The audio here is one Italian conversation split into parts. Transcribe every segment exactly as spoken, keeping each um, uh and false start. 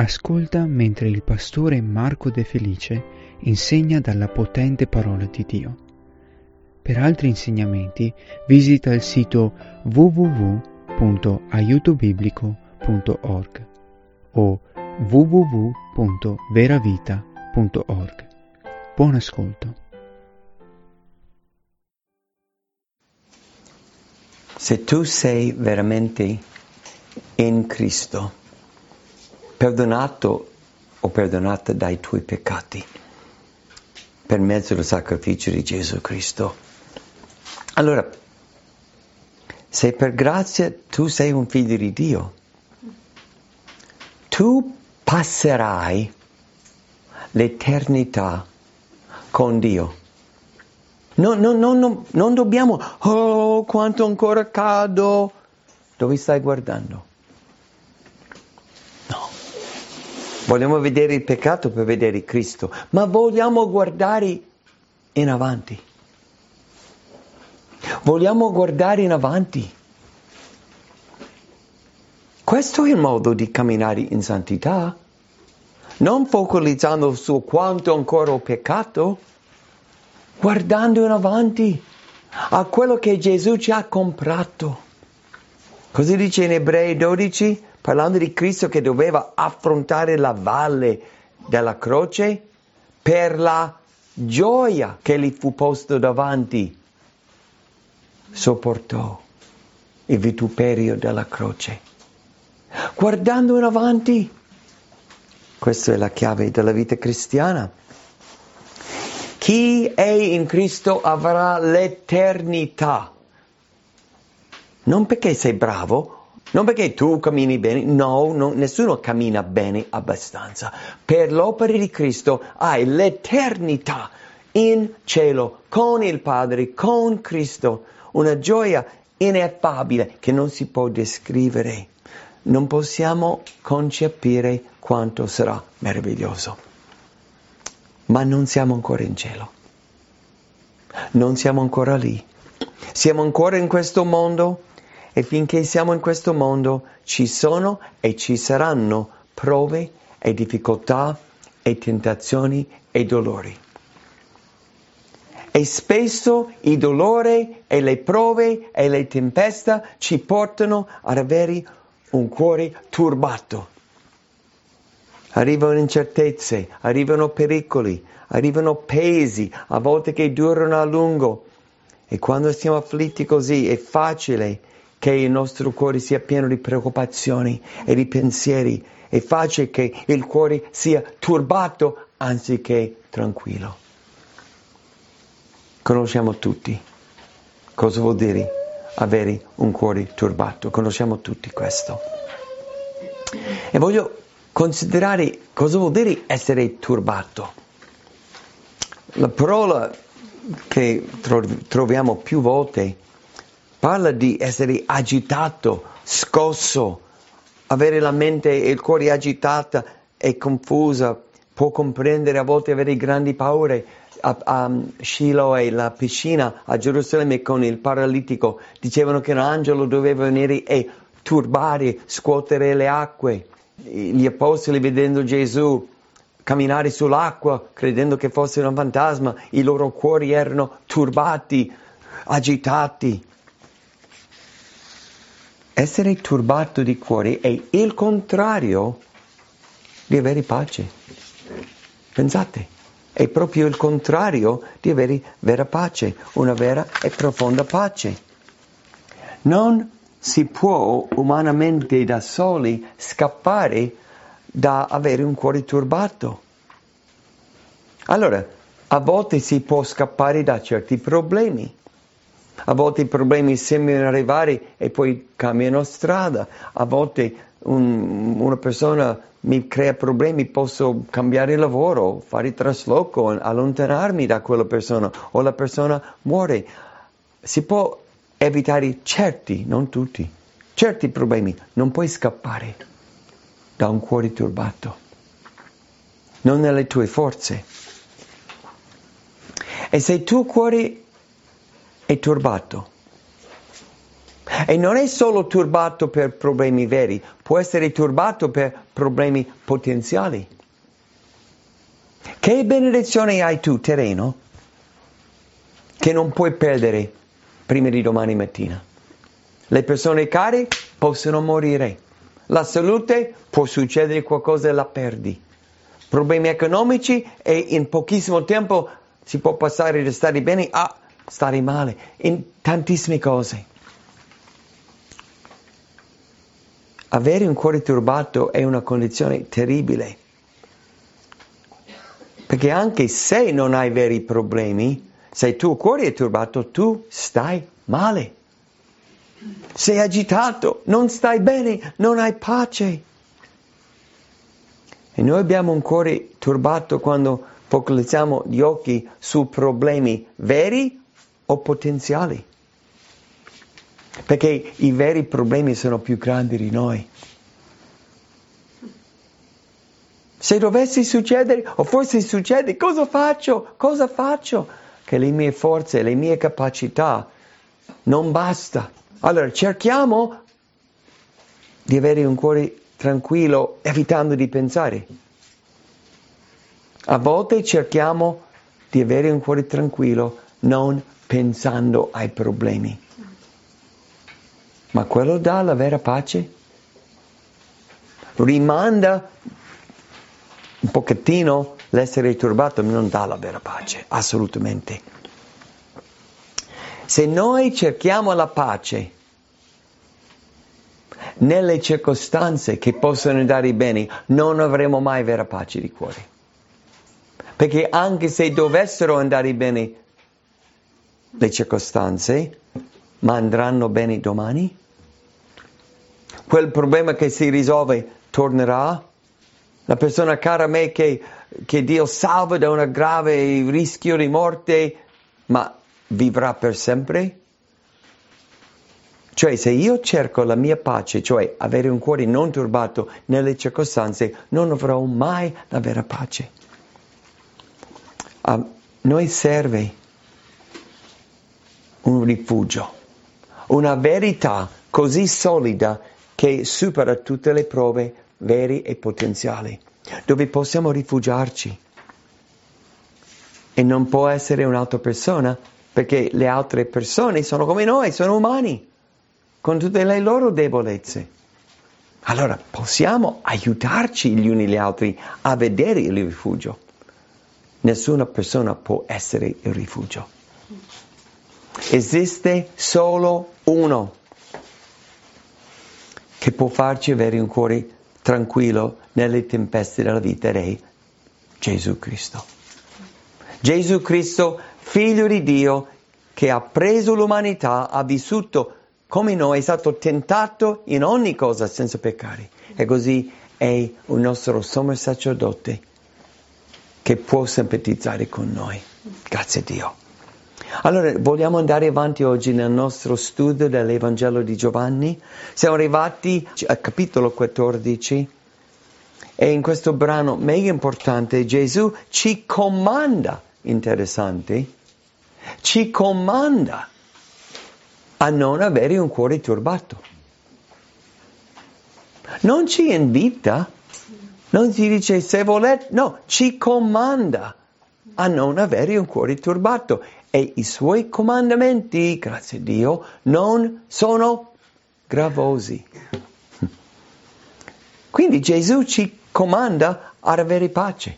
Ascolta mentre il pastore Marco De Felice insegna dalla potente parola di Dio. Per altri insegnamenti visita il sito w w w punto aiuto biblico punto org o w w w punto veravita punto org. Buon ascolto. Se tu sei veramente in Cristo, perdonato o perdonata dai tuoi peccati per mezzo del sacrificio di Gesù Cristo, allora, se per grazia tu sei un figlio di Dio, tu passerai l'eternità con Dio. No, no, no, no, non dobbiamo, oh, quanto ancora cado. Dove stai guardando? No. Vogliamo vedere il peccato per vedere Cristo, ma vogliamo guardare in avanti. Vogliamo guardare in avanti. Questo è il modo di camminare in santità. Non focalizzando su quanto ancora ho peccato, guardando in avanti a quello che Gesù ci ha comprato. Così dice in Ebrei dodici, parlando di Cristo che doveva affrontare la valle della croce per la gioia che gli fu posto davanti. Sopportò il vituperio della croce. Guardando in avanti. Questa è la chiave della vita cristiana. Chi è in Cristo avrà l'eternità. Non perché sei bravo, non perché tu cammini bene, no, no, nessuno cammina bene abbastanza. Per l'opera di Cristo hai l'eternità in cielo, con il Padre, con Cristo, una gioia ineffabile che non si può descrivere. Non possiamo concepire quanto sarà meraviglioso. Ma non siamo ancora in cielo. Non siamo ancora lì. Siamo ancora in questo mondo e finché siamo in questo mondo ci sono e ci saranno prove e difficoltà e tentazioni e dolori. E spesso il dolore e le prove e le tempeste ci portano ad avere un cuore turbato. Arrivano incertezze, arrivano pericoli, arrivano pesi, a volte che durano a lungo. E quando siamo afflitti così è facile che il nostro cuore sia pieno di preoccupazioni e di pensieri. È facile che il cuore sia turbato anziché tranquillo. Conosciamo tutti cosa vuol dire avere un cuore turbato. Conosciamo tutti questo. E voglio considerare cosa vuol dire essere turbato. La parola che troviamo più volte parla di essere agitato, scosso, avere la mente e il cuore agitata e confusa, può comprendere a volte avere grandi paure. A, a Shiloh, la piscina a Gerusalemme con il paralitico, dicevano che un angelo doveva venire e turbare, scuotere le acque. Gli apostoli, vedendo Gesù camminare sull'acqua, credendo che fosse un fantasma, i loro cuori erano turbati, agitati. Essere turbato di cuore è il contrario di avere pace. Pensate, è proprio il contrario di avere vera pace, una vera e profonda pace. Non si può umanamente da soli scappare da avere un cuore turbato. Allora, a volte si può scappare da certi problemi. A volte i problemi sembrano arrivare e poi cambiano strada. A volte un, una persona mi crea problemi, posso cambiare lavoro, fare trasloco, allontanarmi da quella persona o la persona muore. Si può evitare certi, non tutti, certi problemi. Non puoi scappare da un cuore turbato. Non nelle tue forze. E se il tuo cuore è turbato, E non è solo turbato per problemi veri, può essere turbato per problemi potenziali. Che benedizione hai tu, terreno, che non puoi perdere prima di domani mattina? Le persone care possono morire. La salute può succedere qualcosa e la perdi. Problemi economici e in pochissimo tempo si può passare da stare bene a stare male. In tantissime cose. Avere un cuore turbato è una condizione terribile. Perché anche se non hai veri problemi, se il tuo cuore è turbato, tu stai male. Sei agitato, non stai bene, non hai pace. E noi abbiamo un cuore turbato quando focalizziamo gli occhi su problemi veri o potenziali. Perché i veri problemi sono più grandi di noi. Se dovesse succedere, o forse succede, cosa faccio? Cosa faccio? Che le mie forze, le mie capacità non basta. Allora cerchiamo di avere un cuore tranquillo, evitando di pensare. A volte cerchiamo di avere un cuore tranquillo, non pensando ai problemi. Ma quello dà la vera pace? Rimanda un pochettino l'essere turbato, ma non dà la vera pace, assolutamente. Se noi cerchiamo la pace nelle circostanze che possono andare bene, non avremo mai vera pace di cuore. Perché anche se dovessero andare bene le circostanze, ma andranno bene domani? Quel problema che si risolve tornerà? La persona cara a me che, che Dio salva da un grave rischio di morte, ma vivrà per sempre? Cioè, se io cerco la mia pace, cioè avere un cuore non turbato nelle circostanze, non avrò mai la vera pace. A noi serve un rifugio, una verità così solida che supera tutte le prove veri e potenziali, dove possiamo rifugiarci. E non può essere un'altra persona, perché le altre persone sono come noi, sono umani, con tutte le loro debolezze. Allora possiamo aiutarci gli uni gli altri a vedere il rifugio. Nessuna persona può essere il rifugio. Esiste solo uno che può farci avere un cuore tranquillo nelle tempeste della vita, ed è Gesù Cristo. Gesù Cristo, figlio di Dio, che ha preso l'umanità, ha vissuto come noi, è stato tentato in ogni cosa senza peccare. E così è un nostro sommo sacerdote che può simpatizzare con noi. Grazie a Dio. Allora, vogliamo andare avanti oggi nel nostro studio dell'Evangelo di Giovanni. Siamo arrivati al capitolo quattordici e in questo brano mega importante Gesù ci comanda, interessante, ci comanda a non avere un cuore turbato. Non ci invita, non ci dice se volete, no, ci comanda a non avere un cuore turbato. E i suoi comandamenti, grazie a Dio, non sono gravosi. Quindi Gesù ci comanda ad avere pace.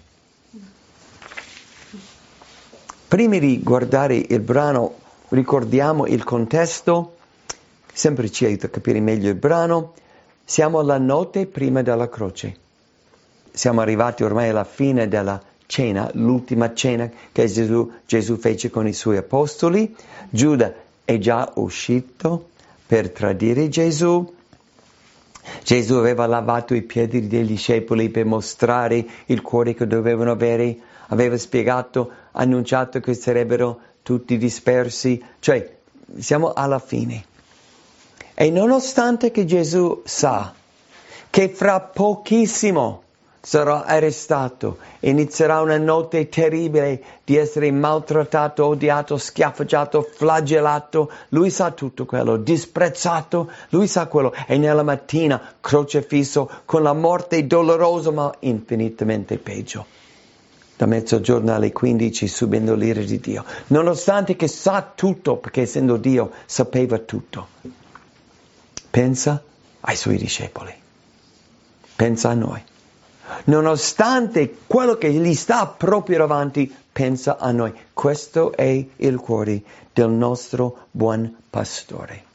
Prima di guardare il brano, ricordiamo il contesto, sempre ci aiuta a capire meglio il brano. Siamo alla notte prima della croce. Siamo arrivati ormai alla fine della cena, l'ultima cena che Gesù, Gesù fece con i suoi apostoli. Giuda è già uscito per tradire Gesù. Gesù aveva lavato i piedi dei discepoli per mostrare il cuore che dovevano avere. Aveva spiegato, annunciato che sarebbero tutti dispersi. Cioè, siamo alla fine. E nonostante che Gesù sa che fra pochissimo sarà arrestato, inizierà una notte terribile di essere maltrattato, odiato, schiaffeggiato, flagellato. Lui sa tutto quello, disprezzato, lui sa quello. E nella mattina crocefisso con la morte dolorosa ma infinitamente peggio. Da mezzogiorno alle quindici subendo l'ira di Dio. Nonostante che sa tutto, perché essendo Dio sapeva tutto. Pensa ai suoi discepoli. Pensa a noi. Nonostante quello che gli sta proprio davanti, pensa a noi. Questo è il cuore del nostro buon pastore.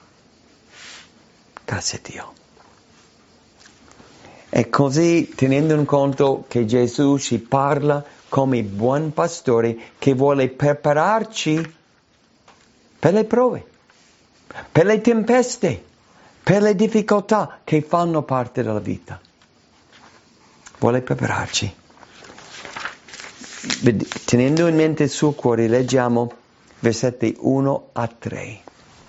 Grazie a Dio. E così, tenendo in conto che Gesù ci parla come buon pastore che vuole prepararci per le prove, per le tempeste, per le difficoltà che fanno parte della vita. Vuole prepararci. Tenendo in mente il suo cuore, leggiamo versetti uno a tre.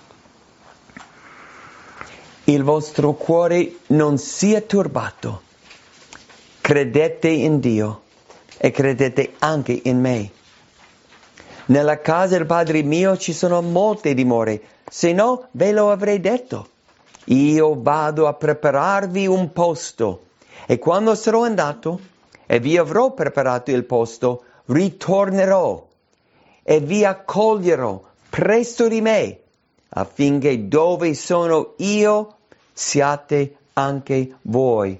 Il vostro cuore non sia turbato. Credete in Dio e credete anche in me. Nella casa del Padre mio ci sono molte dimore, se no ve lo avrei detto. Io vado a prepararvi un posto e quando sarò andato e vi avrò preparato il posto, ritornerò e vi accoglierò presso di me, affinché dove sono io siate anche voi.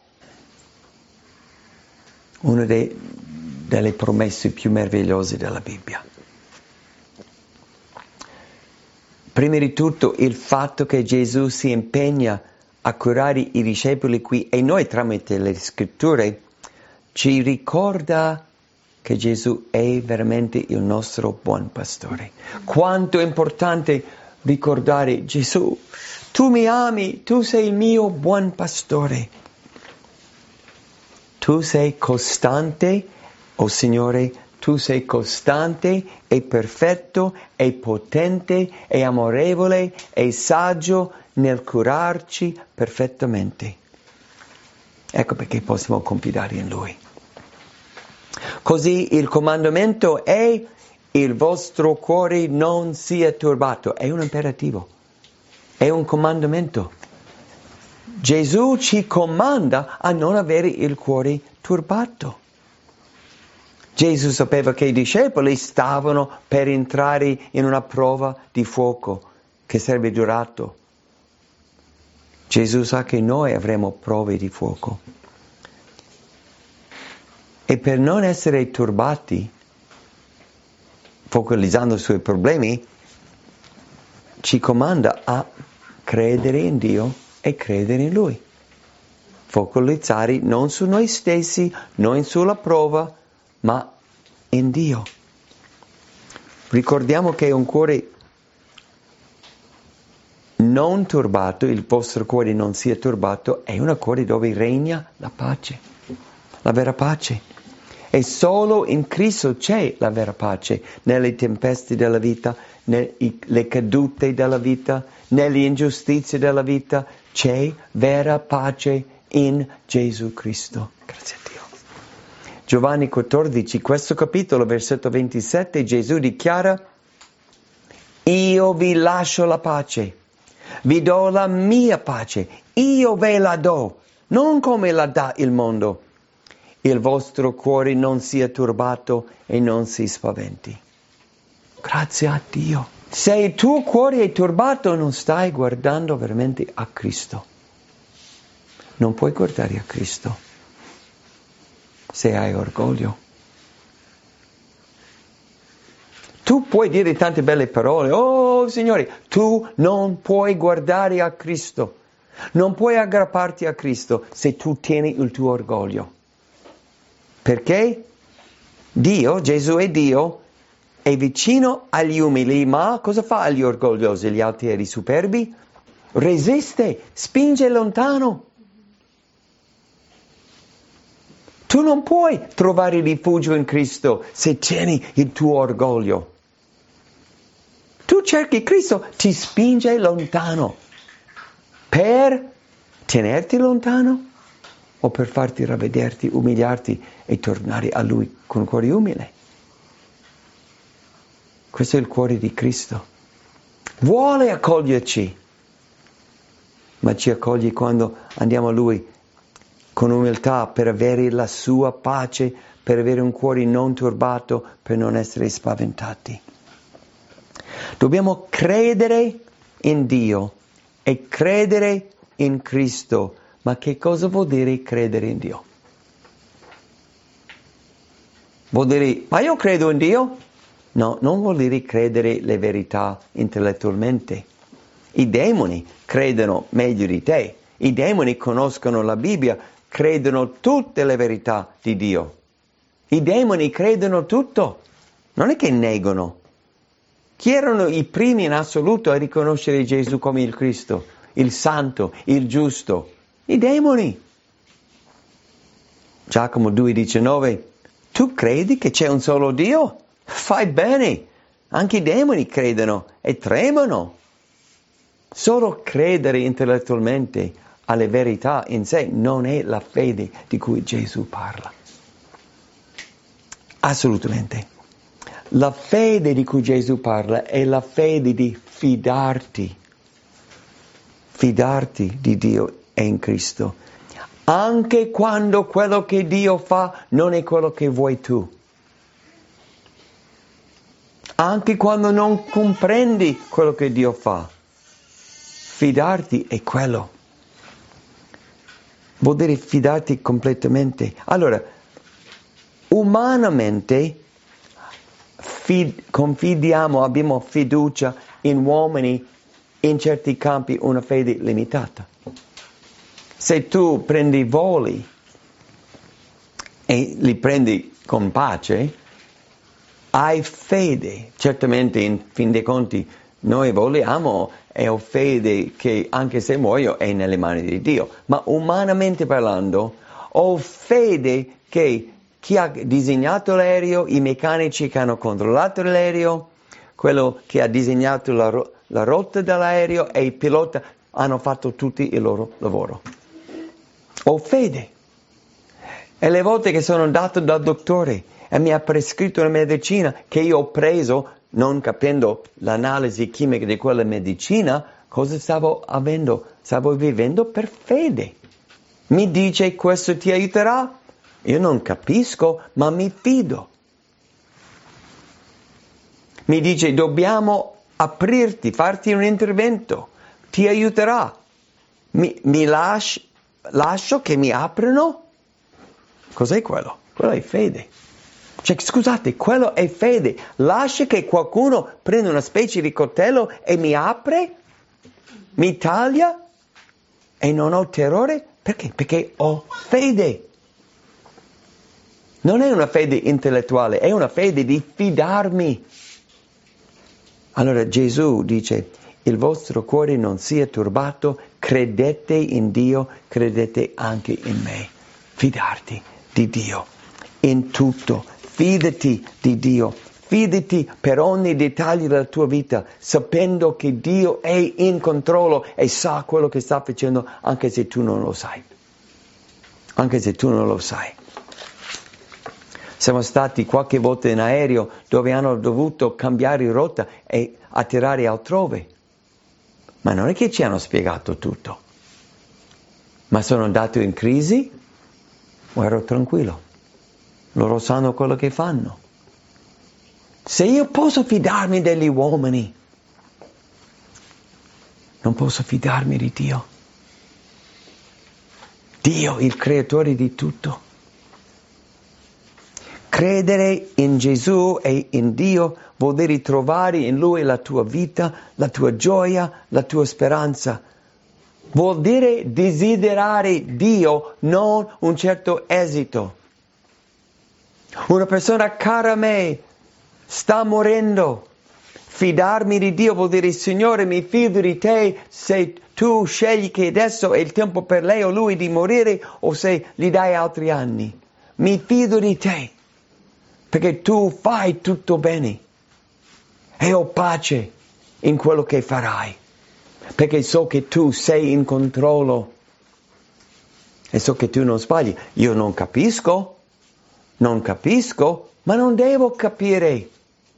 Una dei, delle promesse più meravigliose della Bibbia. Prima di tutto il fatto che Gesù si impegna a curare i discepoli qui e noi tramite le scritture ci ricorda che Gesù è veramente il nostro buon pastore. Quanto è importante ricordare Gesù, tu mi ami, tu sei il mio buon pastore. Tu sei costante, oh Signore, tu sei costante e perfetto e potente e amorevole e saggio nel curarci perfettamente. Ecco perché possiamo confidare in Lui. Così il comandamento è: il vostro cuore non sia turbato. È un imperativo, è un comandamento. Gesù ci comanda a non avere il cuore turbato. Gesù sapeva che i discepoli stavano per entrare in una prova di fuoco che sarebbe durato. Gesù sa che noi avremo prove di fuoco. E per non essere turbati, focalizzando sui problemi, ci comanda a credere in Dio e credere in Lui. Focalizzare non su noi stessi, non sulla prova, ma in Dio. Ricordiamo che un cuore non turbato, il vostro cuore non sia turbato, è un cuore dove regna la pace, la vera pace. E solo in Cristo c'è la vera pace, nelle tempeste della vita, nelle cadute della vita, nelle ingiustizie della vita, c'è vera pace in Gesù Cristo. Grazie a Dio. Giovanni quattordici, questo capitolo, versetto ventisette, Gesù dichiara: io vi lascio la pace, vi do la mia pace, io ve la do, non come la dà il mondo. Il vostro cuore non sia turbato e non si spaventi. Grazie a Dio. Se il tuo cuore è turbato, non stai guardando veramente a Cristo. Non puoi guardare a Cristo se hai orgoglio. Tu puoi dire tante belle parole, oh Signore, tu non puoi guardare a Cristo. Non puoi aggrapparti a Cristo se tu tieni il tuo orgoglio. Perché Dio, Gesù è Dio, è vicino agli umili, ma cosa fa agli orgogliosi, agli alti e agli superbi? Resiste, spinge lontano. Tu non puoi trovare rifugio in Cristo se tieni il tuo orgoglio. Tu cerchi Cristo, ti spinge lontano. Per tenerti lontano o per farti ravvederti, umiliarti e tornare a Lui con cuore umile. Questo è il cuore di Cristo. Vuole accoglierci, ma ci accoglie quando andiamo a Lui con umiltà per avere la sua pace, per avere un cuore non turbato, per non essere spaventati. Dobbiamo credere in Dio e credere in Cristo. Ma che cosa vuol dire credere in Dio? Vuol dire, ma io credo in Dio? No, non vuol dire credere le verità intellettualmente. I demoni credono meglio di te. I demoni conoscono la Bibbia, credono tutte le verità di Dio. I demoni credono tutto. Non è che negano. Chi erano i primi in assoluto a riconoscere Gesù come il Cristo, il Santo, il Giusto? I demoni. Giacomo due diciannove, tu credi che c'è un solo Dio? Fai bene. Anche i demoni credono e tremano. Solo credere intellettualmente alle verità in sé non è la fede di cui Gesù parla. Assolutamente. La fede di cui Gesù parla è la fede di fidarti. Fidarti di Dio e in Cristo. Anche quando quello che Dio fa non è quello che vuoi tu. Anche quando non comprendi quello che Dio fa. Fidarti è quello. Vuol dire fidarti completamente. Allora, umanamente fid- confidiamo, abbiamo fiducia in uomini, in certi campi una fede limitata. Se tu prendi voli e li prendi con pace, hai fede. Certamente in fin dei conti noi voliamo e ho fede che anche se muoio è nelle mani di Dio. Ma umanamente parlando, ho fede che chi ha disegnato l'aereo, i meccanici che hanno controllato l'aereo, quello che ha disegnato la, ro- la rotta dell'aereo e il pilota hanno fatto tutti il loro lavoro. Ho fede. E le volte che sono andato dal dottore e mi ha prescritto una medicina che io ho preso, non capendo l'analisi chimica di quella medicina, cosa stavo avendo? Stavo vivendo per fede. Mi dice questo ti aiuterà? Io non capisco, ma mi fido. Mi dice dobbiamo aprirti, farti un intervento, ti aiuterà. Mi, mi lascio, lascio che mi aprono? Cos'è quello? Quello è fede. Cioè, scusate, quello è fede. Lascia che qualcuno prenda una specie di coltello e mi apre, mi taglia e non ho terrore? Perché? Perché ho fede. Non è una fede intellettuale, è una fede di fidarmi. Allora Gesù dice, il vostro cuore non sia turbato, credete in Dio, credete anche in me. Fidarti di Dio in tutto. Fidati di Dio, fidati per ogni dettaglio della tua vita, sapendo che Dio è in controllo e sa quello che sta facendo, anche se tu non lo sai. Anche se tu non lo sai. Siamo stati qualche volta in aereo dove hanno dovuto cambiare rotta e atterrare altrove. Ma non è che ci hanno spiegato tutto. Ma sono andato in crisi o ero tranquillo? Loro sanno quello che fanno. Se io posso fidarmi degli uomini, non posso fidarmi di Dio. Dio, il creatore di tutto. Credere in Gesù e in Dio vuol dire trovare in Lui la tua vita, la tua gioia, la tua speranza. Vuol dire desiderare Dio, non un certo esito. Una persona cara a me sta morendo. Fidarmi di Dio vuol dire, Signore, mi fido di te se tu scegli che adesso è il tempo per lei o lui di morire o se gli dai altri anni. Mi fido di te perché tu fai tutto bene e ho pace in quello che farai perché so che tu sei in controllo. E so che tu non sbagli. Io non capisco, non capisco, ma non devo capire.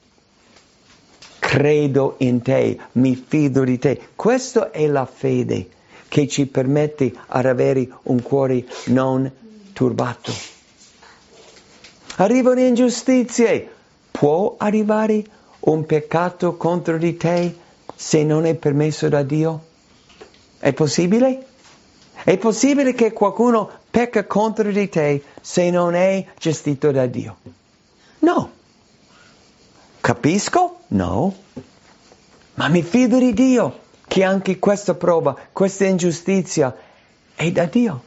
Credo in te, mi fido di te. Questa è la fede che ci permette di avere un cuore non turbato. Arrivano ingiustizie. Può arrivare un peccato contro di te se non è permesso da Dio? È possibile? È possibile che qualcuno pecca contro di te se non è gestito da Dio? No. Capisco? No. Ma mi fido di Dio che anche questa prova, questa ingiustizia è da Dio.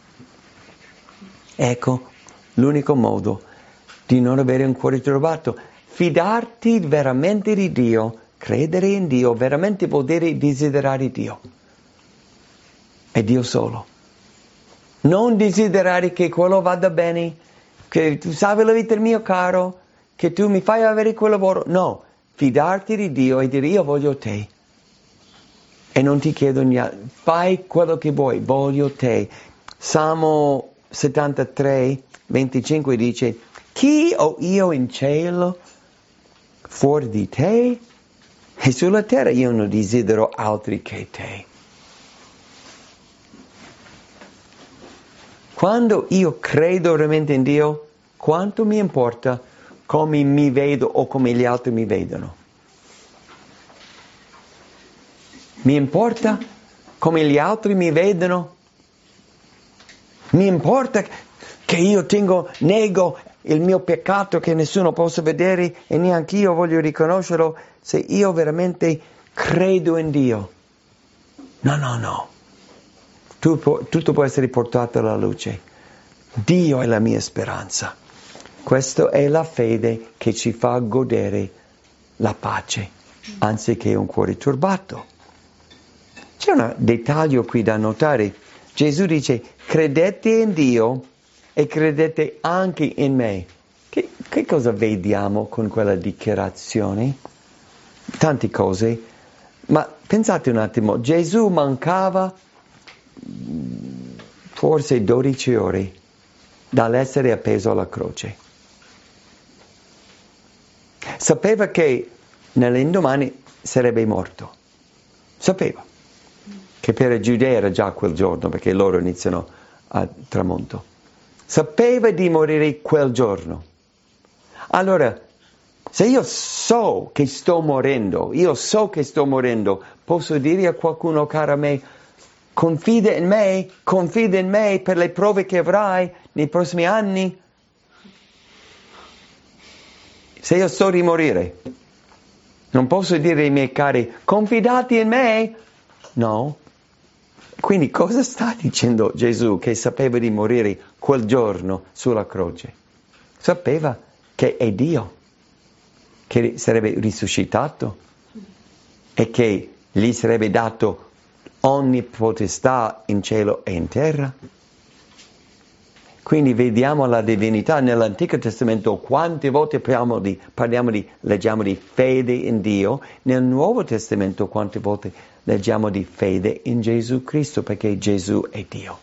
Ecco, l'unico modo di non avere un cuore turbato, fidarti veramente di Dio, credere in Dio, veramente vuol dire desiderare Dio. È Dio solo. Non desiderare che quello vada bene, che tu salvi la vita del mio caro, che tu mi fai avere quel lavoro. No, fidarti di Dio e dire io voglio te. E non ti chiedo niente, fai quello che vuoi, voglio te. Salmo settantatré, venticinque dice, chi ho io in cielo fuori di te? E sulla terra io non desidero altri che te. Quando io credo veramente in Dio, quanto mi importa come mi vedo o come gli altri mi vedono? Mi importa come gli altri mi vedono? Mi importa che io tengo, nego il mio peccato che nessuno possa vedere e neanche io voglio riconoscerlo se io veramente credo in Dio? No, no, no. Tutto, tutto può essere portato alla luce. Dio è la mia speranza. Questa è la fede che ci fa godere la pace, anziché un cuore turbato. C'è un dettaglio qui da notare. Gesù dice, credete in Dio e credete anche in me. Che, che cosa vediamo con quella dichiarazione? Tante cose. Ma pensate un attimo, Gesù mancava forse dodici ore dall'essere appeso alla croce. Sapeva che nell'indomani sarebbe morto. Sapeva che per i giudei era già quel giorno, perché loro iniziano a tramonto. Sapeva di morire quel giorno. Allora, se io so che sto morendo, io so che sto morendo, posso dire a qualcuno caro a me, confida in me, confida in me per le prove che avrai nei prossimi anni. Se io sto di morire, non posso dire ai miei cari, confidate in me? No. Quindi cosa sta dicendo Gesù che sapeva di morire quel giorno sulla croce? Sapeva che è Dio, che sarebbe risuscitato e che gli sarebbe dato ogni potestà in cielo e in terra. Quindi vediamo la divinità nell'Antico Testamento, quante volte parliamo di, parliamo di, leggiamo di fede in Dio, nel Nuovo Testamento quante volte leggiamo di fede in Gesù Cristo, perché Gesù è Dio.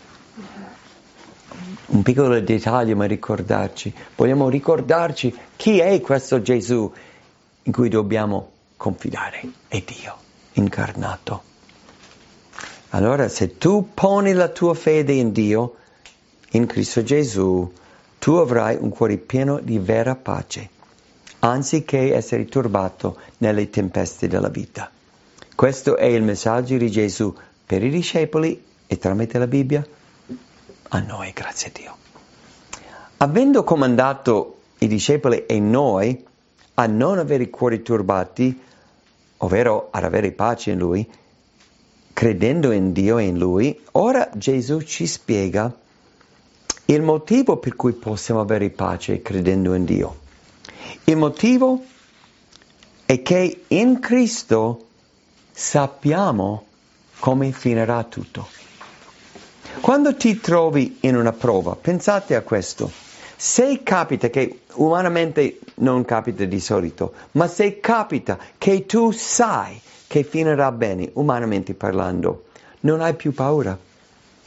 Un piccolo dettaglio, ma ricordarci, vogliamo ricordarci chi è questo Gesù in cui dobbiamo confidare, è Dio incarnato. Allora, se tu poni la tua fede in Dio, in Cristo Gesù, tu avrai un cuore pieno di vera pace, anziché essere turbato nelle tempeste della vita. Questo è il messaggio di Gesù per i discepoli e tramite la Bibbia a noi, grazie a Dio. Avendo comandato i discepoli e noi a non avere cuori turbati, ovvero ad avere pace in Lui, credendo in Dio e in Lui, ora Gesù ci spiega il motivo per cui possiamo avere pace credendo in Dio. Il motivo è che in Cristo sappiamo come finirà tutto. Quando ti trovi in una prova, pensate a questo. Se capita, che umanamente non capita di solito, ma se capita che tu sai che finirà bene, umanamente parlando, non hai più paura.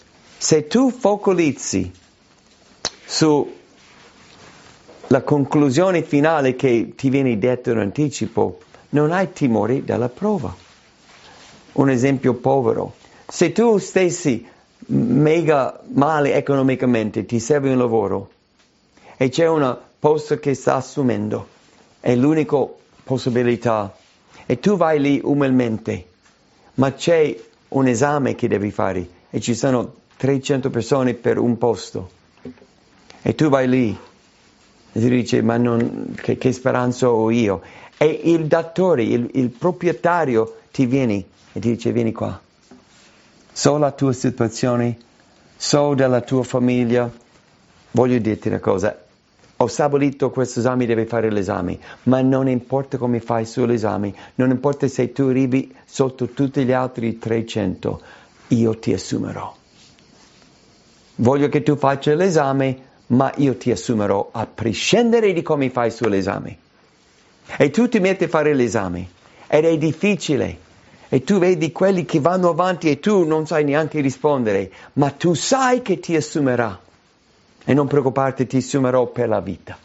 Se tu focalizzi sulla conclusione finale che ti viene detto in anticipo, non hai timore della prova. Un esempio povero. Se tu stessi mega male economicamente, ti serve un lavoro e c'è un posto che sta assumendo, è l'unica possibilità, e tu vai lì umilmente, ma c'è un esame che devi fare e ci sono trecento persone per un posto e tu vai lì e ti dice ma non, che, che speranza ho io, e il datore, il, il proprietario ti viene e ti dice vieni qua, so la tua situazione, so della tua famiglia, voglio dirti una cosa, ho stabilito questo esame, devi fare l'esame, ma non importa come fai sull'esame, non importa se tu arrivi sotto tutti gli altri trecento, io ti assumerò. Voglio che tu faccia l'esame, ma io ti assumerò a prescindere di come fai sull'esame. E tu ti metti a fare l'esame, ed è difficile, e tu vedi quelli che vanno avanti e tu non sai neanche rispondere, ma tu sai che ti assumerà. E non preoccuparti, ti assumerò per la vita.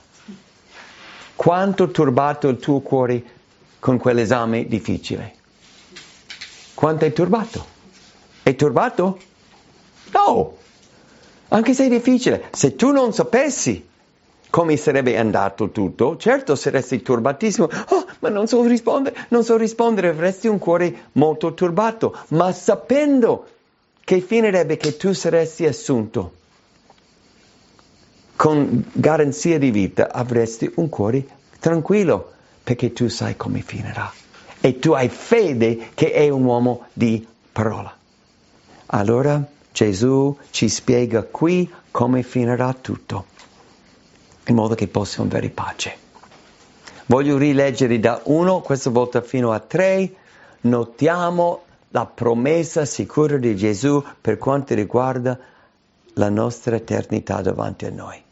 Quanto turbato il tuo cuore con quell'esame difficile? Quanto è turbato? È turbato? No! Anche se è difficile. Se tu non sapessi come sarebbe andato tutto, certo saresti turbatissimo. Oh, ma non so rispondere, non so rispondere, avresti un cuore molto turbato. Ma sapendo che finirebbe che tu saresti assunto, con garanzia di vita avresti un cuore tranquillo, perché tu sai come finirà. E tu hai fede che è un uomo di parola. Allora Gesù ci spiega qui come finirà tutto, in modo che possiamo avere pace. Voglio rileggere da uno, questa volta fino a tre. Notiamo la promessa sicura di Gesù per quanto riguarda la nostra eternità davanti a noi.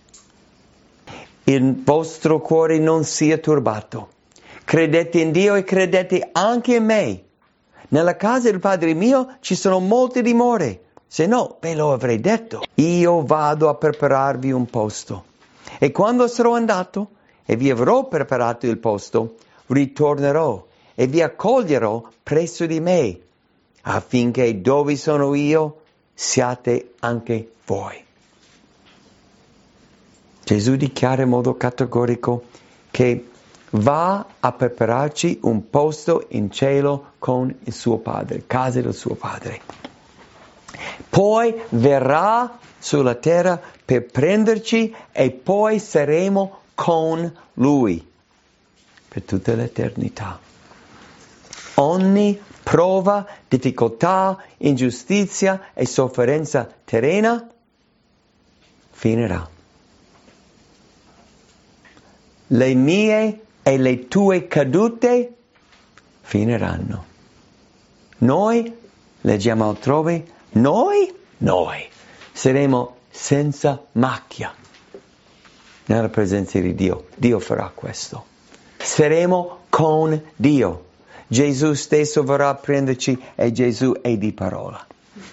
Il vostro cuore non sia turbato. Credete in Dio e credete anche in me. Nella casa del Padre mio ci sono molte dimore. Se no, ve lo avrei detto. Io vado a prepararvi un posto. E quando sarò andato e vi avrò preparato il posto, ritornerò e vi accoglierò presso di me, affinché dove sono io siate anche voi. Gesù dichiara in modo categorico che va a prepararci un posto in cielo con il suo Padre, casa del suo Padre. Poi verrà sulla terra per prenderci e poi saremo con Lui per tutta l'eternità. Ogni prova, difficoltà, ingiustizia e sofferenza terrena finirà. Le mie e le tue cadute finiranno. Noi, leggiamo altrove, noi, noi saremo senza macchia nella presenza di Dio. Dio farà questo. Saremo con Dio. Gesù stesso verrà a prenderci e Gesù è di parola.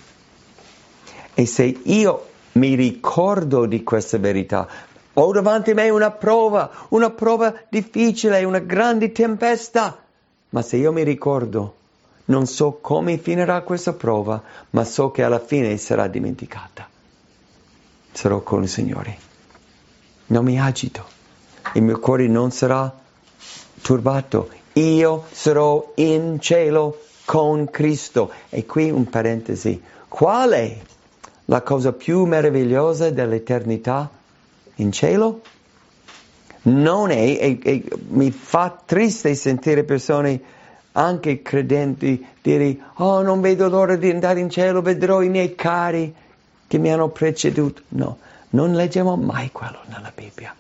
E se io mi ricordo di questa verità, ho davanti a me una prova, una prova difficile, una grande tempesta, ma se io mi ricordo, non so come finirà questa prova, ma so che alla fine sarà dimenticata. Sarò con il Signore. Non mi agito. Il mio cuore non sarà turbato. Io sarò in cielo con Cristo. E qui un parentesi. Qual è la cosa più meravigliosa dell'eternità in cielo? Non è, e, e mi fa triste sentire persone, anche credenti, dire: oh, non vedo l'ora di andare in cielo, vedrò i miei cari che mi hanno preceduto. No, non leggiamo mai quello nella Bibbia.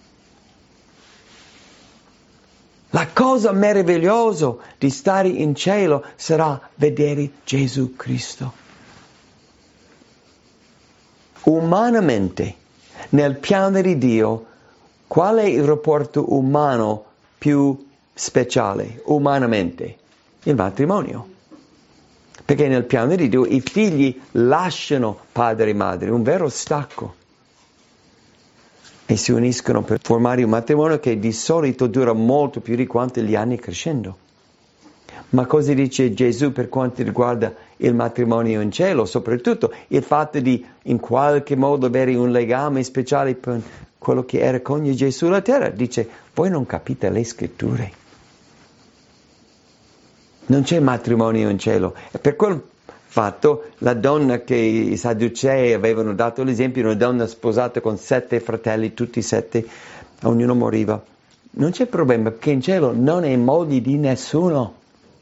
La cosa meravigliosa di stare in cielo sarà vedere Gesù Cristo. Umanamente, nel piano di Dio, qual è il rapporto umano più speciale, umanamente? Il matrimonio. Perché nel piano di Dio i figli lasciano padre e madre, un vero stacco. E si uniscono per formare un matrimonio che di solito dura molto più di quanto gli anni crescendo. Ma cosa dice Gesù per quanto riguarda il matrimonio in cielo? Soprattutto il fatto di in qualche modo avere un legame speciale con quello che era coniuge sulla terra. Dice, voi non capite le scritture. Non c'è matrimonio in cielo. E per quel fatto la donna che i Sadducei avevano dato l'esempio, una donna sposata con sette fratelli, tutti sette, ognuno moriva. Non c'è problema perché in cielo non è moglie di nessuno.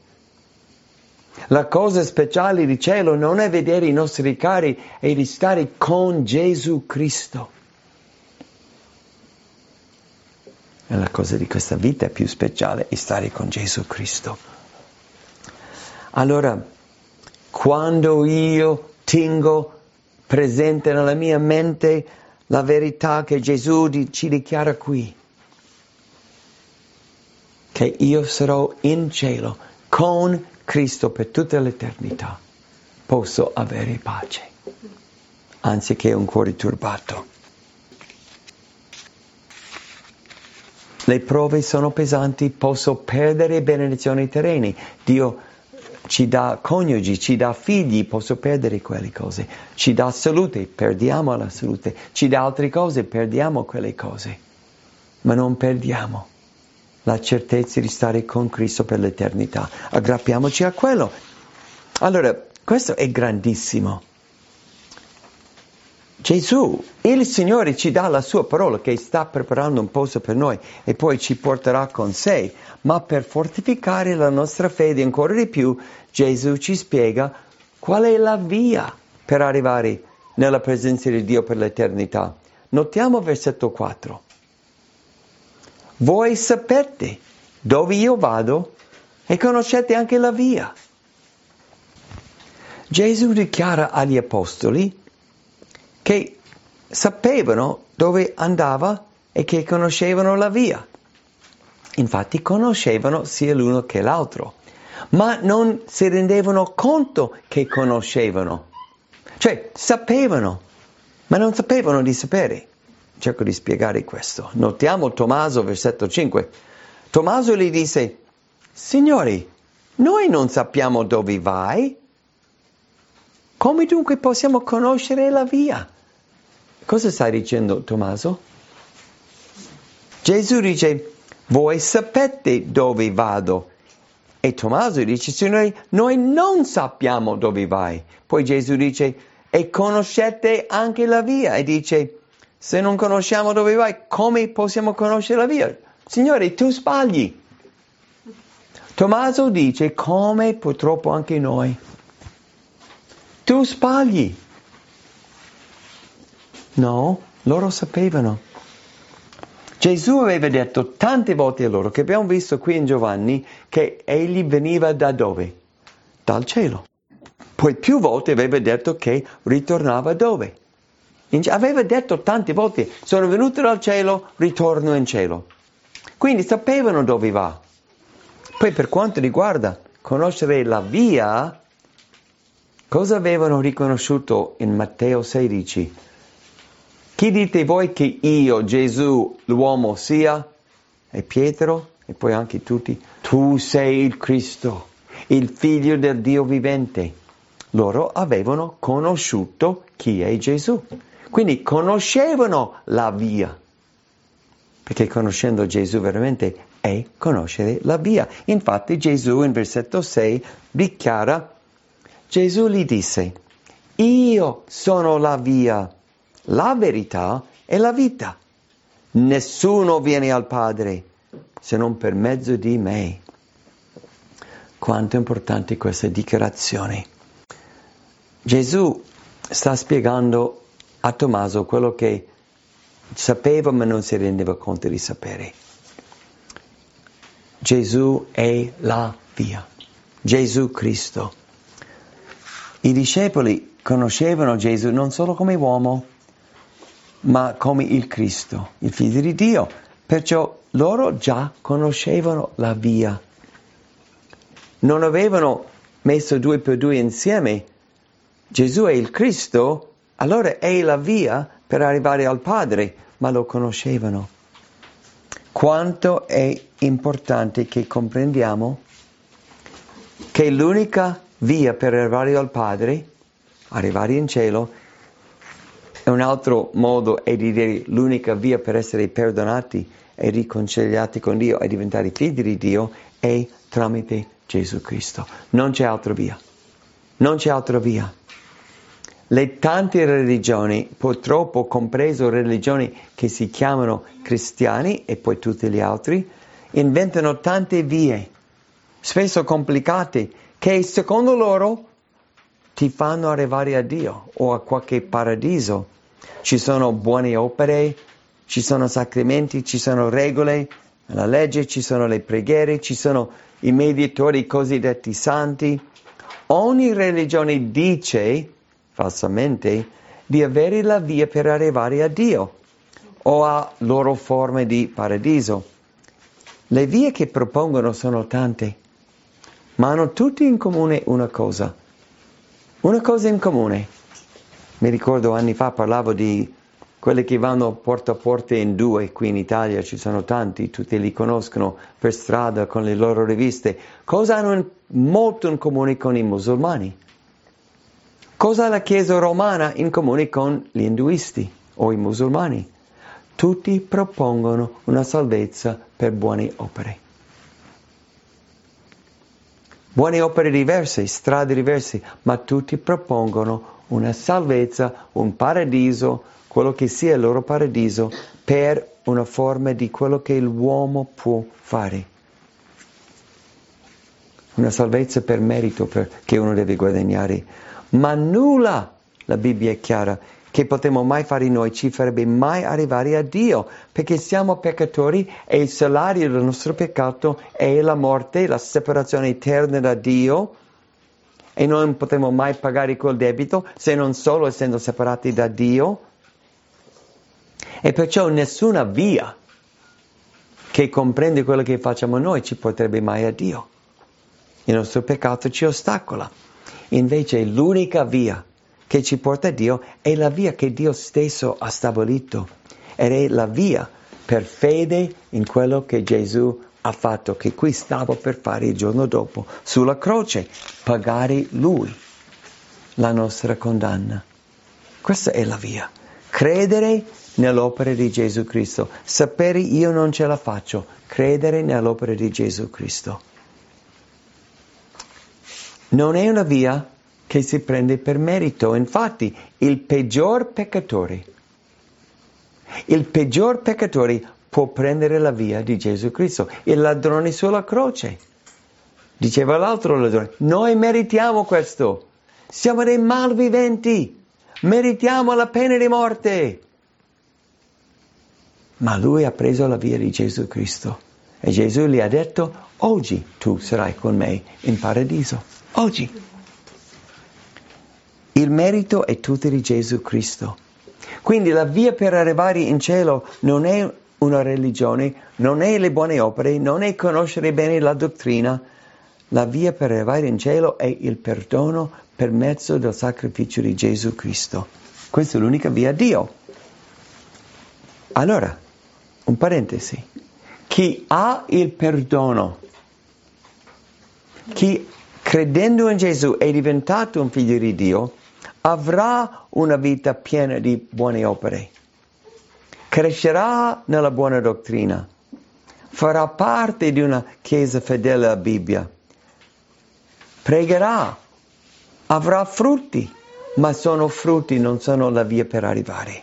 La cosa speciale di cielo non è vedere i nostri cari e di stare con Gesù Cristo. E la cosa di questa vita più speciale è stare con Gesù Cristo. Allora, quando io tengo presente nella mia mente la verità che Gesù ci dichiara qui, che io sarò in cielo con Cristo per tutta l'eternità, posso avere pace, anziché un cuore turbato. Le prove sono pesanti, posso perdere benedizioni terrene. Dio ci dà coniugi, ci dà figli, posso perdere quelle cose. Ci dà salute, perdiamo la salute. Ci dà altre cose, perdiamo quelle cose. Ma non perdiamo la certezza di stare con Cristo per l'eternità. Aggrappiamoci a quello. Allora, questo è grandissimo. Gesù, il Signore ci dà la sua parola che sta preparando un posto per noi e poi ci porterà con sé. Ma per fortificare la nostra fede ancora di più, Gesù ci spiega qual è la via per arrivare nella presenza di Dio per l'eternità. Notiamo versetto quattro. Voi sapete dove io vado e conoscete anche la via. Gesù dichiara agli apostoli che sapevano dove andava e che conoscevano la via. Infatti conoscevano sia l'uno che l'altro, ma non si rendevano conto che conoscevano. Cioè, sapevano, ma non sapevano di sapere. Cerco di spiegare questo. Notiamo Tommaso, versetto cinque. Tommaso gli disse, Signori, noi non sappiamo dove vai. Come dunque possiamo conoscere la via? Cosa stai dicendo, Tommaso? Gesù dice, voi sapete dove vado. E Tommaso dice, Signore, noi non sappiamo dove vai. Poi Gesù dice, e conoscete anche la via. E dice, se non conosciamo dove vai, come possiamo conoscere la via? Signore, tu sbagli. Tommaso dice, come purtroppo anche noi. Tu sbagli. No, loro sapevano. Gesù aveva detto tante volte a loro, che abbiamo visto qui in Giovanni, che egli veniva da dove? Dal cielo. Poi più volte aveva detto che ritornava dove? Aveva detto tante volte, sono venuto dal cielo, ritorno in cielo. Quindi sapevano dove va. Poi per quanto riguarda conoscere la via, cosa avevano riconosciuto in Matteo sedici? Chi dite voi che io, Gesù, l'uomo sia? E Pietro, e poi anche tutti, tu sei il Cristo, il figlio del Dio vivente. Loro avevano conosciuto chi è Gesù. Quindi conoscevano la via. Perché conoscendo Gesù veramente è conoscere la via. Infatti Gesù in versetto sei dichiara, Gesù gli disse, io sono la via, la verità e la vita. Nessuno viene al Padre se non per mezzo di me. Quanto è importante questa dichiarazione. Gesù sta spiegando a Tommaso quello che sapeva ma non si rendeva conto di sapere. Gesù è la via. Gesù Cristo. I discepoli conoscevano Gesù non solo come uomo, ma come il Cristo, il figlio di Dio. Perciò loro già conoscevano la via. Non avevano messo due per due insieme, Gesù è il Cristo, allora è la via per arrivare al Padre, ma lo conoscevano. Quanto è importante che comprendiamo che l'unica via per arrivare al Padre, arrivare in cielo, e un altro modo è di dire l'unica via per essere perdonati e riconciliati con Dio e diventare figli di Dio è tramite Gesù Cristo. Non c'è altra via. Non c'è altra via. Le tante religioni, purtroppo compreso religioni che si chiamano cristiani e poi tutti gli altri, inventano tante vie, spesso complicate, che secondo loro ti fanno arrivare a Dio o a qualche paradiso. Ci sono buone opere, ci sono sacramenti, ci sono regole, la legge, ci sono le preghiere, ci sono i mediatori cosiddetti santi. Ogni religione dice, falsamente, di avere la via per arrivare a Dio o a loro forme di paradiso. Le vie che propongono sono tante, ma hanno tutti in comune una cosa. Una cosa in comune. Mi ricordo anni fa parlavo di quelli che vanno porta a porta in due, qui in Italia ci sono tanti, tutti li conoscono per strada con le loro riviste. Cosa hanno in, molto in comune con i musulmani? Cosa ha la Chiesa romana in comune con gli induisti o i musulmani? Tutti propongono una salvezza per buone opere. Buone opere diverse, strade diverse, ma tutti propongono una salvezza, un paradiso, quello che sia il loro paradiso, per una forma di quello che l'uomo può fare. Una salvezza per merito per, che uno deve guadagnare. Ma nulla, la Bibbia è chiara, che potremmo mai fare noi ci farebbe mai arrivare a Dio, perché siamo peccatori e il salario del nostro peccato è la morte, la separazione eterna da Dio, e non potremo mai pagare quel debito se non solo essendo separati da Dio. E perciò nessuna via che comprende quello che facciamo noi ci porterebbe mai a Dio. Il nostro peccato ci ostacola. Invece l'unica via che ci porta a Dio è la via che Dio stesso ha stabilito. Ed è la via per fede in quello che Gesù ha fatto, che qui stavo per fare il giorno dopo, sulla croce, pagare Lui la nostra condanna. Questa è la via. Credere nell'opera di Gesù Cristo. Sapere io non ce la faccio. Credere nell'opera di Gesù Cristo. Non è una via che si prende per merito. Infatti, il peggior peccatore, il peggior peccatore può prendere la via di Gesù Cristo. Il ladrone sulla croce. Diceva l'altro ladrone, noi meritiamo questo. Siamo dei malviventi. Meritiamo la pena di morte. Ma lui ha preso la via di Gesù Cristo. E Gesù gli ha detto, oggi tu sarai con me in paradiso. Oggi. Il merito è tutto di Gesù Cristo. Quindi la via per arrivare in cielo non è una religione, non è le buone opere, non è conoscere bene la dottrina. La via per arrivare in cielo è il perdono per mezzo del sacrificio di Gesù Cristo. Questa è l'unica via a Dio. Allora, un parentesi. Chi ha il perdono, chi credendo in Gesù è diventato un figlio di Dio, avrà una vita piena di buone opere. Crescerà nella buona dottrina. Farà parte di una chiesa fedele alla Bibbia. Pregherà. Avrà frutti. Ma sono frutti, non sono la via per arrivare.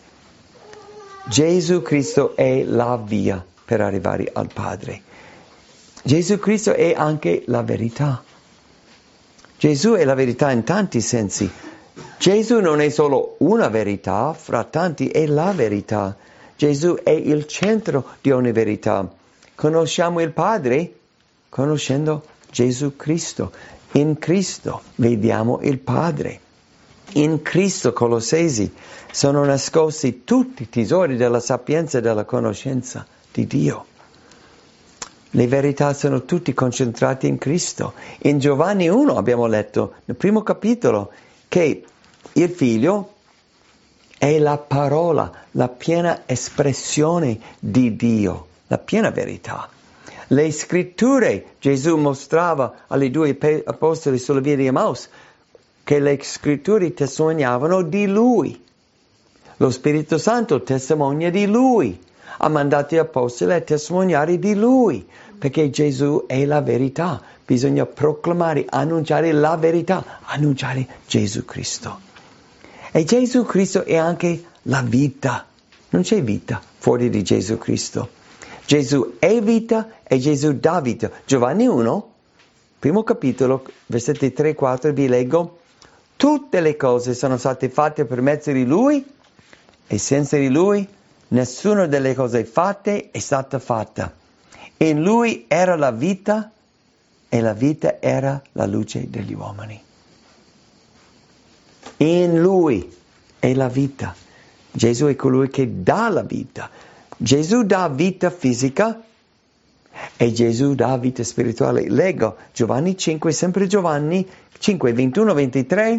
Gesù Cristo è la via per arrivare al Padre. Gesù Cristo è anche la verità. Gesù è la verità in tanti sensi. Gesù non è solo una verità, fra tanti è la verità. Gesù è il centro di ogni verità. Conosciamo il Padre conoscendo Gesù Cristo. In Cristo vediamo il Padre. In Cristo, Colossesi, sono nascosti tutti i tesori della sapienza e della conoscenza di Dio. Le verità sono tutte concentrate in Cristo. In Giovanni uno abbiamo letto, nel primo capitolo, che il Figlio è la parola, la piena espressione di Dio, la piena verità. Le scritture, Gesù mostrava alle due apostoli sulla via di Emmaus che le scritture testimoniavano di Lui. Lo Spirito Santo testimonia di Lui. Ha mandato gli apostoli a testimoniare di Lui, perché Gesù è la verità. Bisogna proclamare, annunciare la verità, annunciare Gesù Cristo. E Gesù Cristo è anche la vita. Non c'è vita fuori di Gesù Cristo. Gesù è vita e Gesù dà vita. Giovanni uno, primo capitolo, versetti tre e quattro, vi leggo. Tutte le cose sono state fatte per mezzo di Lui e senza di Lui nessuna delle cose fatte è stata fatta. In Lui era la vita e la vita era la luce degli uomini. In Lui è la vita. Gesù è colui che dà la vita. Gesù dà vita fisica e Gesù dà vita spirituale. Leggo Giovanni cinque, sempre Giovanni cinque, ventuno ventitré.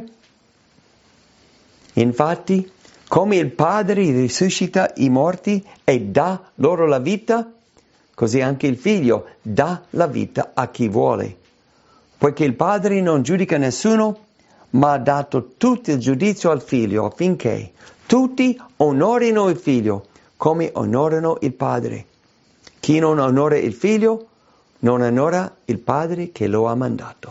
Infatti, come il Padre risuscita i morti e dà loro la vita, così anche il Figlio dà la vita a chi vuole. Poiché il Padre non giudica nessuno, ma ha dato tutto il giudizio al Figlio, affinché tutti onorino il Figlio, come onorano il Padre. Chi non onora il Figlio, non onora il Padre che lo ha mandato.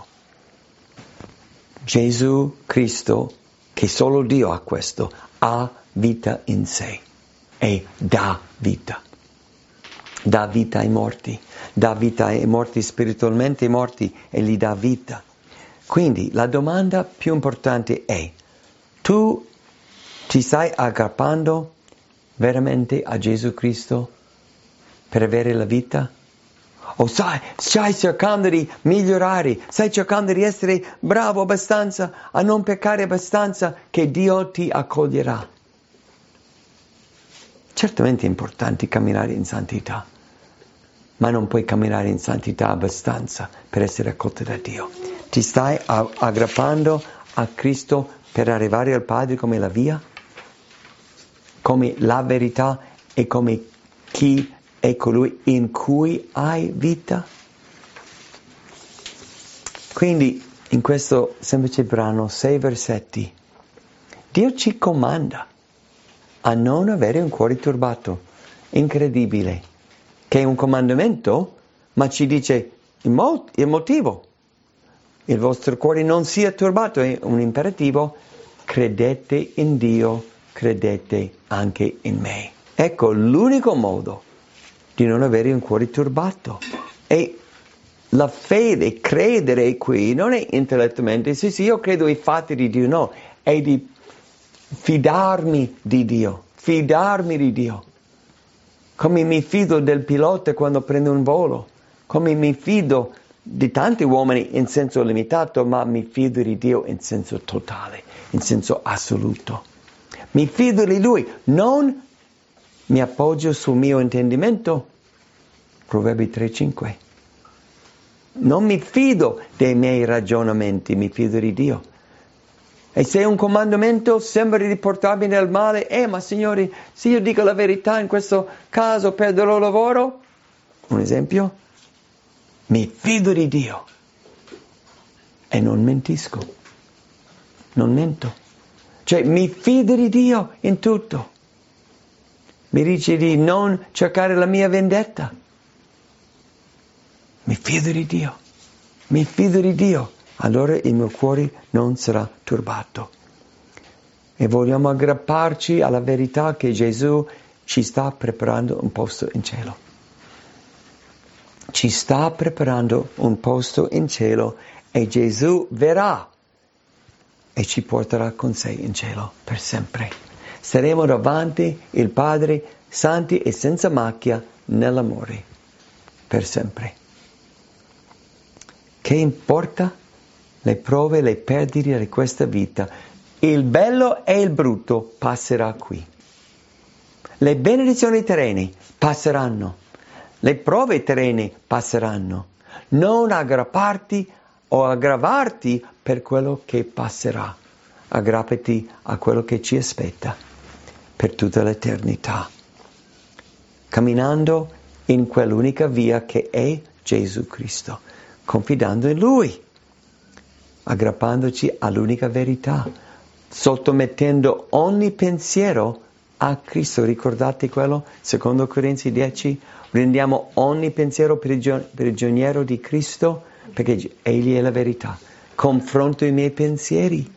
Gesù Cristo, che solo Dio ha questo, ha vita in sé e dà vita. Dà vita ai morti, dà vita ai morti spiritualmente morti e gli dà vita. Quindi la domanda più importante è: tu ti stai aggrappando veramente a Gesù Cristo per avere la vita? O stai, stai cercando di migliorare, stai cercando di essere bravo abbastanza, a non peccare abbastanza, che Dio ti accoglierà? Certamente è importante camminare in santità, ma non puoi camminare in santità abbastanza per essere accolto da Dio. Ti stai aggrappando a Cristo per arrivare al Padre come la via, come la verità e come chi è colui in cui hai vita. Quindi in questo semplice brano, sei versetti, Dio ci comanda a non avere un cuore turbato. Incredibile, che è un comandamento, ma ci dice il, mo- il motivo. Il vostro cuore non sia turbato, è un imperativo. Credete in Dio, credete anche in me. Ecco l'unico modo di non avere un cuore turbato. E la fede, credere qui, non è intellettualmente, sì sì, io credo ai fatti di Dio, no, è di fidarmi di Dio, fidarmi di Dio. Come mi fido del pilota quando prendo un volo, come mi fido di tanti uomini in senso limitato, ma mi fido di Dio in senso totale, in senso assoluto. Mi fido di Lui, non mi appoggio sul mio intendimento. Proverbi tre cinque. Non mi fido dei miei ragionamenti, mi fido di Dio. E se un comandamento sembra di portarmi nel male, eh ma Signore, se io dico la verità in questo caso perderò il lavoro? Un esempio? Mi fido di Dio e non mentisco, non mento. Cioè mi fido di Dio in tutto. Mi dice di non cercare la mia vendetta. Mi fido di Dio, mi fido di Dio. Allora il mio cuore non sarà turbato. E vogliamo aggrapparci alla verità che Gesù ci sta preparando un posto in cielo. Ci sta preparando un posto in cielo e Gesù verrà e ci porterà con sé in cielo per sempre. Saremo davanti il Padre santi e senza macchia nell'amore per sempre. Che importa le prove, le perdite di questa vita? Il bello e il brutto passerà qui. Le benedizioni terrene passeranno. Le prove terrene passeranno. Non aggrapparti o aggravarti per quello che passerà. Aggrappati a quello che ci aspetta per tutta l'eternità. Camminando in quell'unica via che è Gesù Cristo. Confidando in Lui. Aggrappandoci all'unica verità. Sottomettendo ogni pensiero a Cristo. Ricordate quello? Secondo Corinzi dieci. Rendiamo ogni pensiero prigioniero di Cristo perché Egli è la verità. Confronto i miei pensieri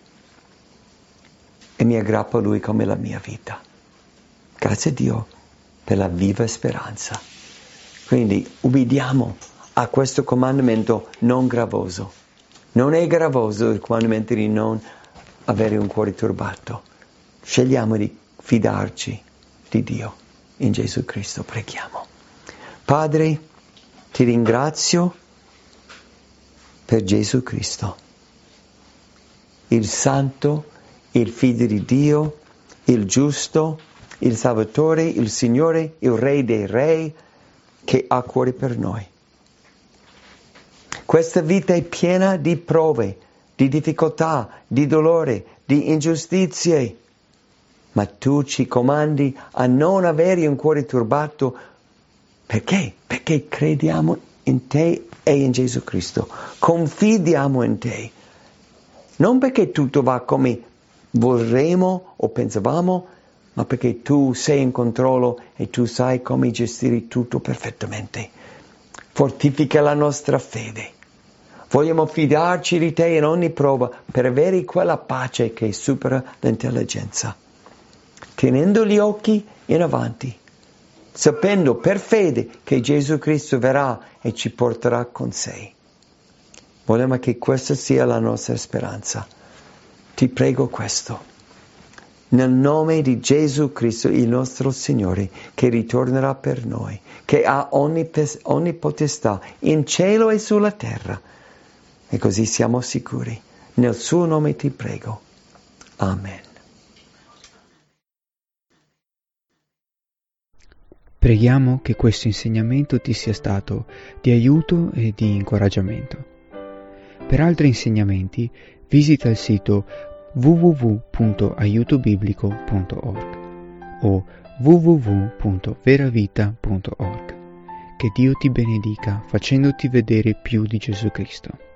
e mi aggrappo a Lui come la mia vita. Grazie a Dio per la viva speranza. Quindi ubbidiamo a questo comandamento non gravoso. Non è gravoso il comandamento di non avere un cuore turbato. Scegliamo di fidarci di Dio in Gesù Cristo. Preghiamo. Padre, ti ringrazio per Gesù Cristo, il Santo, il Figlio di Dio, il Giusto, il Salvatore, il Signore, il Re dei Re, che ha cuore per noi. Questa vita è piena di prove, di difficoltà, di dolore, di ingiustizie, ma tu ci comandi a non avere un cuore turbato. Perché? Perché crediamo in te e in Gesù Cristo. Confidiamo in te. Non perché tutto va come vorremmo o pensavamo, ma perché tu sei in controllo e tu sai come gestire tutto perfettamente. Fortifica la nostra fede. Vogliamo fidarci di te in ogni prova per avere quella pace che supera l'intelligenza. Tenendo gli occhi in avanti. Sapendo per fede che Gesù Cristo verrà e ci porterà con sé. Vogliamo che questa sia la nostra speranza. Ti prego questo. Nel nome di Gesù Cristo, il nostro Signore, che ritornerà per noi, che ha ogni, ogni potestà in cielo e sulla terra. E così siamo sicuri. Nel suo nome ti prego. Amen. Preghiamo che questo insegnamento ti sia stato di aiuto e di incoraggiamento. Per altri insegnamenti visita il sito w w w punto aiuto biblico punto org o w w w punto veravita punto org. Che Dio ti benedica facendoti vedere più di Gesù Cristo.